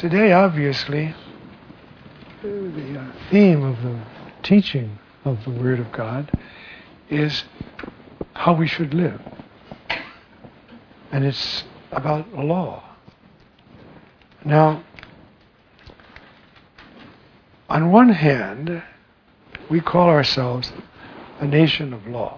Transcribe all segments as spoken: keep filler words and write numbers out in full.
today, obviously, the uh, theme of the teaching of the Word of God is how we should live. And it's about law. Now, on one hand, we call ourselves a nation of law.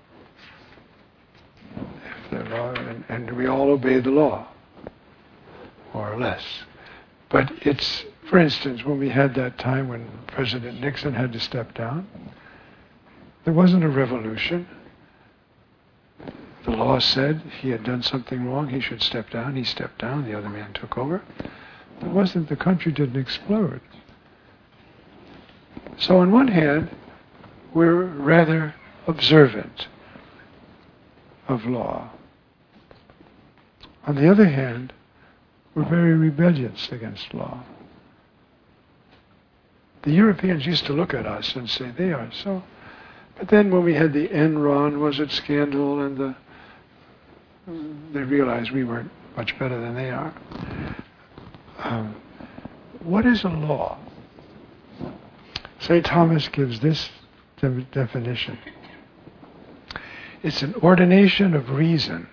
If the law and, and we all obey the law, more or less. But it's, for instance, when we had that time when President Nixon had to step down, there wasn't a revolution. The law said he had done something wrong, he should step down. He stepped down, the other man took over. It wasn't, the country didn't explode. So on one hand, we're rather observant of law. On the other hand, we're very rebellious against law. The Europeans used to look at us and say, they are so. But then when we had the Enron, was it, scandal, and the, they realized we weren't much better than they are. Um, what is a law? Saint Thomas gives this de- definition. It's an ordination of reason.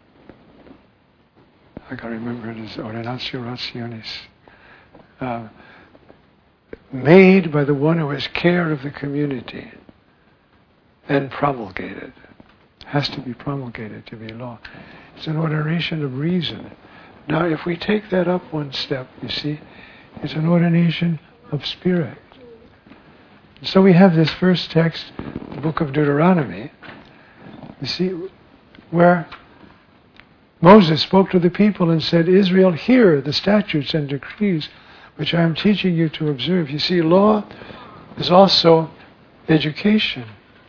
I can remember it as ordinatio rationis. Uh, made by the one who has care of the community and promulgated. Has to be promulgated to be law. It's an ordination of reason. Now, if we take that up one step, you see, it's an ordination of spirit. So we have this first text, the book of Deuteronomy, you see, where Moses spoke to the people and said, Israel, hear the statutes and decrees which I am teaching you to observe. You see, law is also education.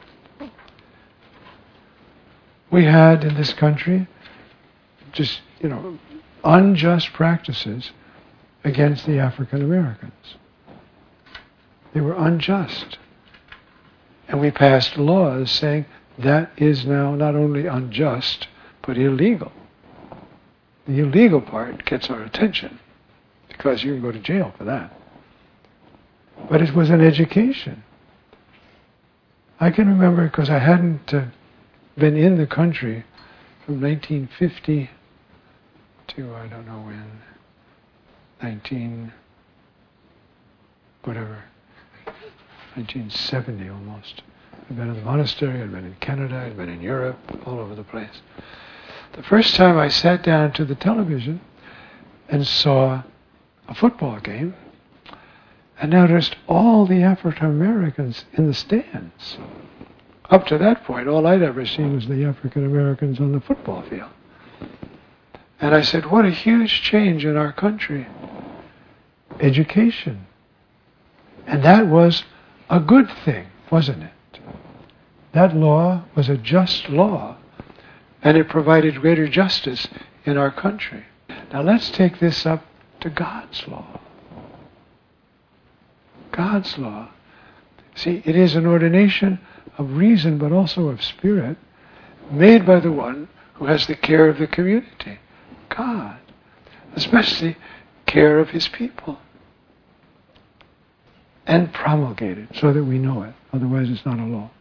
We had in this country just, you know, unjust practices against the African Americans. They were unjust. And we passed laws saying that is now not only unjust, but illegal. The illegal part gets our attention because you can go to jail for that. But it was an education. I can remember because I hadn't uh, been in the country from nineteen fifty to I don't know when, nineteen, whatever, nineteen seventy almost. I'd been in the monastery, I'd been in Canada, I'd been in Europe, all over the place. The first time I sat down to the television and saw a football game and noticed all the African Americans in the stands. Up to that point, all I'd ever seen was the African Americans on the football field. And I said, what a huge change in our country. Education. And that was a good thing, wasn't it? That law was a just law. And it provided greater justice in our country. Now let's take this up to God's law. God's law. See, it is an ordination of reason, but also of spirit, made by the one who has the care of the community, God, especially care of his people, and promulgated so that we know it. Otherwise, it's not a law.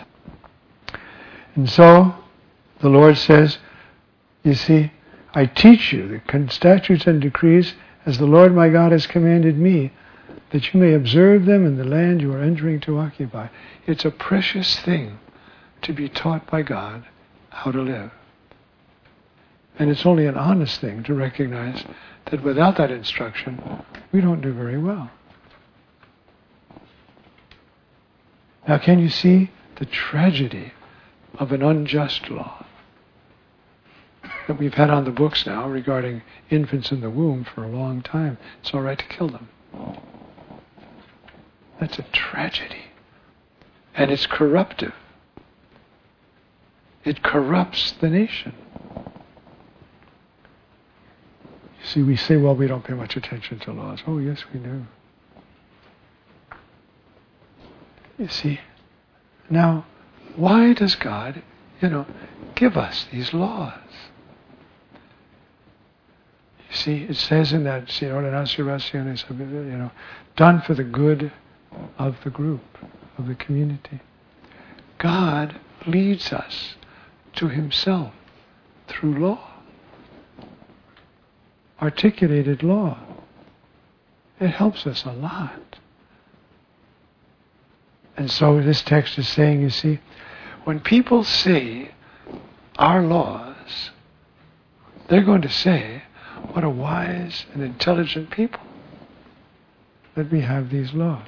And so, the Lord says, you see, I teach you the statutes and decrees as the Lord my God has commanded me, that you may observe them in the land you are entering to occupy. It's a precious thing to be taught by God how to live. And it's only an honest thing to recognize that without that instruction, we don't do very well. Now, can you see the tragedy of an unjust law that we've had on the books now regarding infants in the womb for a long time? It's all right to kill them. That's a tragedy. And it's corruptive. It corrupts the nation. You see, we say, well, we don't pay much attention to laws. Oh, yes, we do. You see, now, why does God, you know, give us these laws? You See, it says in that, you know, done for the good of the group, of the community. God leads us to Himself through law. Articulated law. It helps us a lot. And so this text is saying, you see, when people see our laws, they're going to say, what a wise and intelligent people that we have these laws.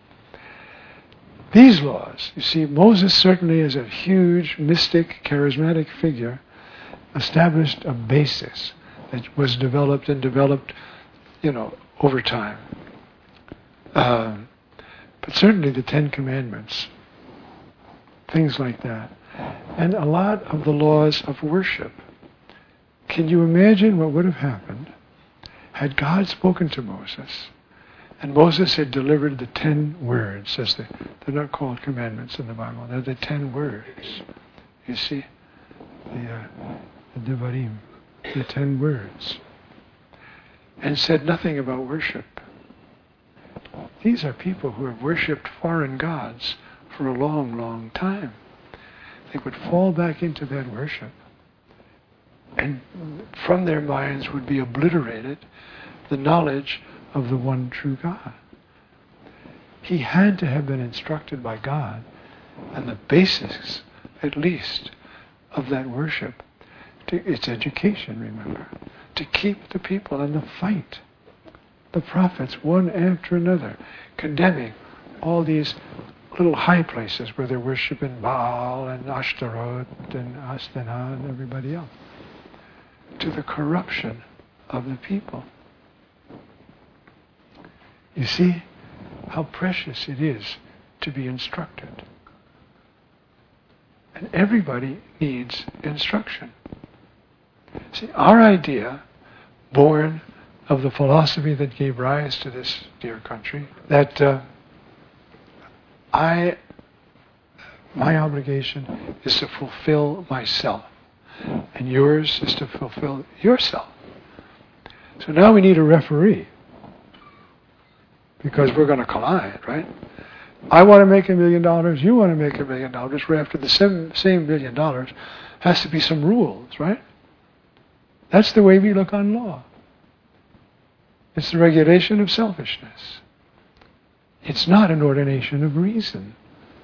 These laws, you see, Moses certainly as a huge, mystic, charismatic figure established a basis that was developed and developed, you know, over time. Uh, but certainly the Ten Commandments, things like that. And a lot of the laws of worship. Can you imagine what would have happened had God spoken to Moses and Moses had delivered the ten words, as the, they're not called commandments in the Bible, they're the ten words. You see, the, uh, the Devarim, the ten words, and said nothing about worship. These are people who have worshipped foreign gods for a long, long time. They would fall back into that worship, and from their minds would be obliterated the knowledge of the one true God. He had to have been instructed by God, and the basis, at least, of that worship, to, it's education, remember, to keep the people in the fight. The prophets, one after another, condemning all these little high places where they're worshiping Baal and Ashtaroth and Astana and everybody else, to the corruption of the people. You see how precious it is to be instructed. And everybody needs instruction. See, our idea, born of the philosophy that gave rise to this dear country, that uh, I, my obligation is to fulfill myself, and yours is to fulfill yourself. So now we need a referee, because we're going to collide, right? I want to make a million dollars, you want to make a million dollars, we're after the same, same million dollars. Has to be some rules, right? That's the way we look on law. It's the regulation of selfishness. It's not an ordination of reason.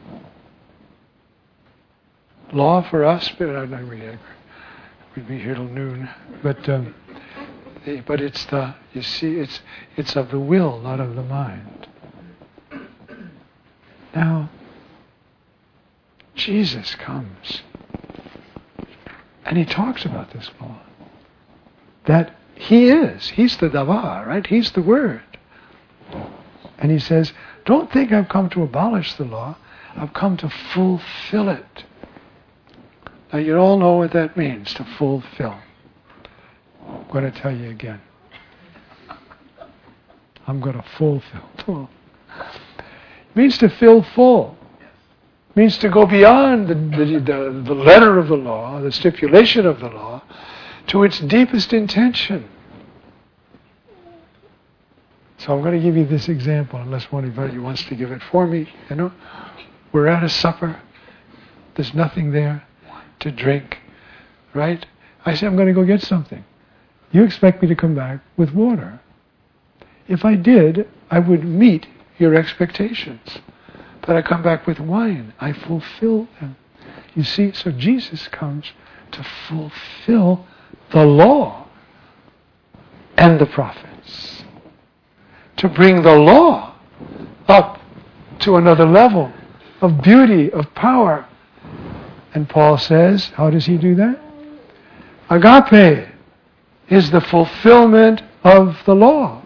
Law for us, but uh, we'd be here till noon. But um, but it's the you see, it's it's of the will, not of the mind. Now, Jesus comes, and He talks about this law. That He is. He's the davar, right? He's the Word. And He says, don't think I've come to abolish the law. I've come to fulfill it. Now you all know what that means, to fulfill. I'm going to tell you again. I'm going to fulfill. It means to fill full. It means to go beyond the, the, the, the letter of the law, the stipulation of the law, to its deepest intention. So I'm going to give you this example, unless one of you wants to give it for me. You know, we're at a supper. There's nothing there to drink, right? I say, I'm going to go get something. You expect me to come back with water. If I did, I would meet your expectations. But I come back with wine. I fulfill them. You see, so Jesus comes to fulfill the law and the prophets. To bring the law up to another level of beauty, of power. And Paul says, how does he do that? Agape is the fulfillment of the law.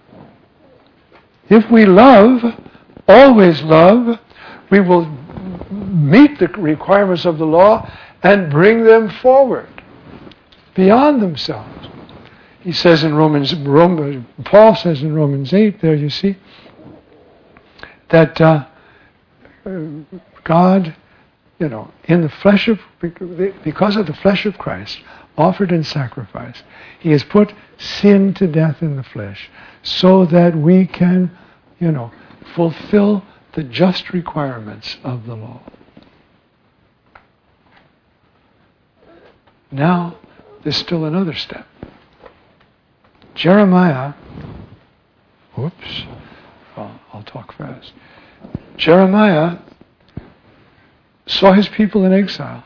If we love, always love, we will meet the requirements of the law and bring them forward beyond themselves. He says in Romans, Romans Paul says in Romans eight there, you see, that uh, God, you know, in the flesh of, because of the flesh of Christ, offered in sacrifice, He has put sin to death in the flesh, so that we can, you know, fulfill the just requirements of the law. Now, there's still another step. Jeremiah, whoops, well, I'll talk fast. Jeremiah saw his people in exile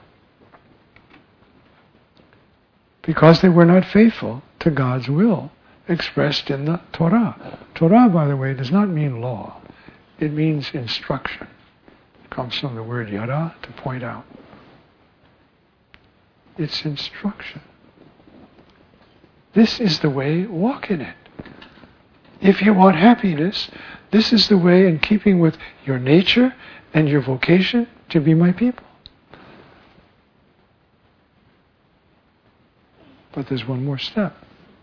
because they were not faithful to God's will expressed in the Torah. Torah, by the way, does not mean law. It means instruction. It comes from the word yara, to point out. It's instruction. This is the way, walk in it. If you want happiness, this is the way, in keeping with your nature and your vocation, to be my people. But there's one more step.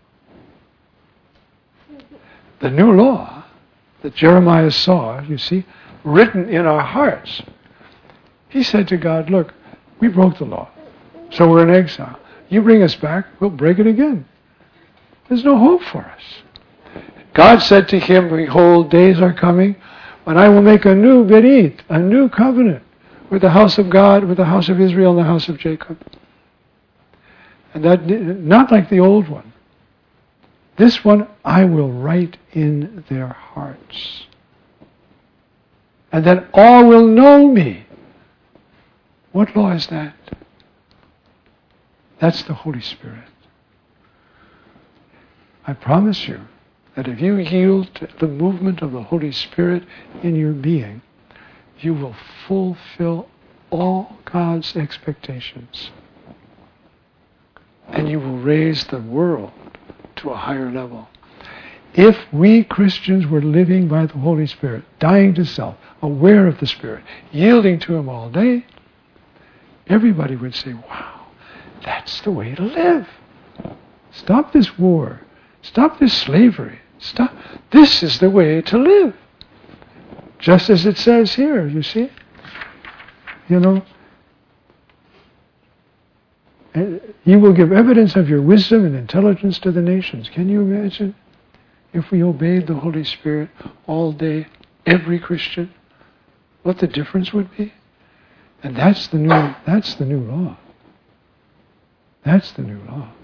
The new law that Jeremiah saw, you see, written in our hearts. He said to God, look, we broke the law, so we're in exile. You bring us back, we'll break it again. There's no hope for us. God said to him, behold, days are coming when I will make a new berit, a new covenant with the house of God, with the house of Israel and the house of Jacob. And that, not like the old one. This one I will write in their hearts. And then all will know me. What law is that? That's the Holy Spirit. I promise you that if you yield to the movement of the Holy Spirit in your being, you will fulfill all God's expectations. And you will raise the world to a higher level. If we Christians were living by the Holy Spirit, dying to self, aware of the Spirit, yielding to Him all day, everybody would say, wow, that's the way to live. Stop this war. Stop this slavery. Stop. This is the way to live. Just as it says here, you see? You know, you will give evidence of your wisdom and intelligence to the nations. Can you imagine if we obeyed the Holy Spirit all day, every Christian, what the difference would be? And that's the new, that's the new law. That's the new law.